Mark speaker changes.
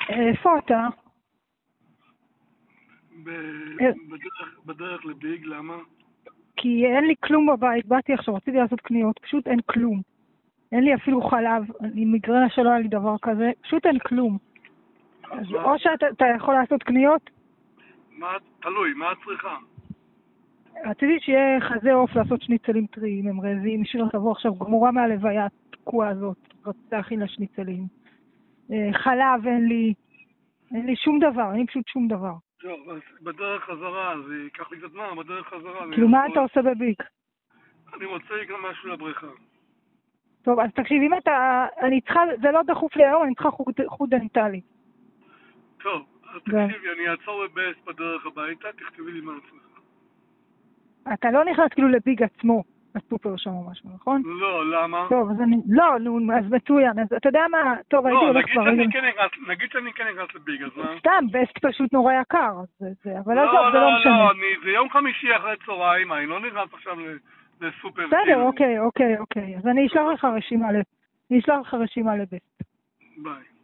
Speaker 1: איפה אתה?
Speaker 2: בדרך לביג, למה?
Speaker 1: כי אין לי כלום בבית, באתי עכשיו, רציתי לעשות קניות, פשוט אין כלום. אין לי אפילו חלב, אני מגרנה שלא היה לי דבר כזה, פשוט אין כלום. אז או שאתה יכול לעשות קניות?
Speaker 2: תלוי, מה את צריכה?
Speaker 1: רציתי שיהיה חזה עוף לעשות שניצלים טריים, הם רעבים, שירה תבוא עכשיו גמורה מהלוויה התקועה הזאת, רציתי להכין לה שניצלים. חלב אין לי שום דבר, אין לי פשוט שום דבר.
Speaker 2: טוב, אז בדרך חזרה, זה ייקח לי קצת זמן, בדרך חזרה...
Speaker 1: כאילו מה אתה עושה בביג?
Speaker 2: אני רוצה לקרוא משהו לבריכה.
Speaker 1: טוב, אז תקשיב, אם אני צריכה, זה לא דחוף לי היום, אני צריכה חוט דנטלי.
Speaker 2: טוב, אז תקשיבי, אני אעצור בבסט בדרך הביתה, תכתבי לי מה את צריכה.
Speaker 1: אתה לא נכנס כאילו לביג עצמו, הסופר שם או משהו, נכון?
Speaker 2: לא, למה?
Speaker 1: טוב, אז אז מצוין, אז אתה יודע מה, טוב, הייתי הולך כבר...
Speaker 2: נגיד שאני כן נכנס לביג, אז מה?
Speaker 1: סתם, בסט פשוט נורא יקר, אבל עזוב, זה לא משנה.
Speaker 2: לא, זה יום חמישי אחרי צהריים, אני לא נכנס עכשיו לסופר.
Speaker 1: בסדר, אוקיי, אז אני אשלח לך רשימה לבסט.
Speaker 2: ביי.